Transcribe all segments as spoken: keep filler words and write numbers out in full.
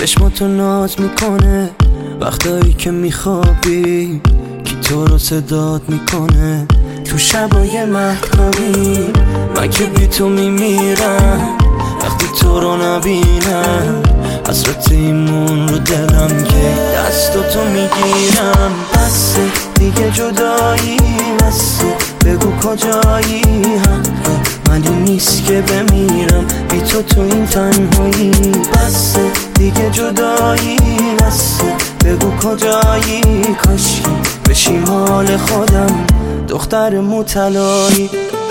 چشماتو ناز میکنه وقتایی که میخوابی، کی تو رو صدات میکنه تو شبای مهتابی. من که بی تو میمیرم وقتی تو رو نبینم، حسرت ایمون رو دلم که دستاتو میگیرم. بسه دیگه جدایی، بسه بگو کجایی، حق منی نیست که بمیرم بی تو تو این تنهایی. بسه دیگه جدایی، بسه بگو کجایی، کاشکی بشی مال خودم دختر موطلایی.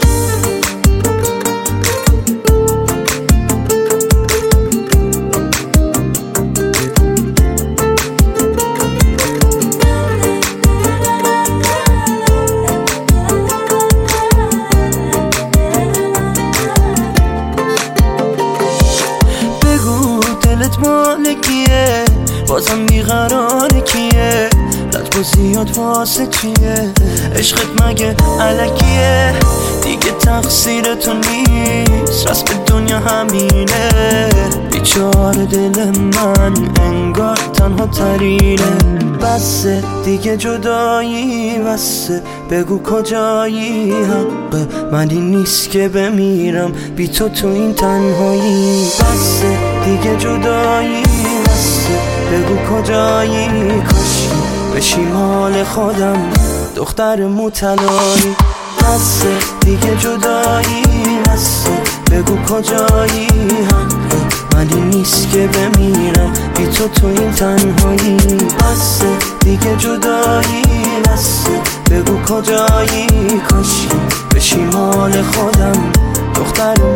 مال کیه بازم بیقرار کیه، لطف زیاد واسه چیه، عشقت مگه علکیه، دیگه تقصیر تو نیست، رسم دنیا همینه، بیچاره دل من انگار تنها ترینه. بسه دیگه جدایی، بسه بگو کجایی، حق منی نیست که بمیرم بی تو تو این تنهایی. بسه دیگه جدایی، بسه بگو کجایی، کاشکی بشی مال خودم دختر موطلایی. بسه دیگه جدایی، بسه بگو کجایی، حق منی نیست که بمیرم بی تو تو این تنهایی. بسه دیگه جدایی، بسه بگو کجایی، کاشکی بشی مال خودم دختر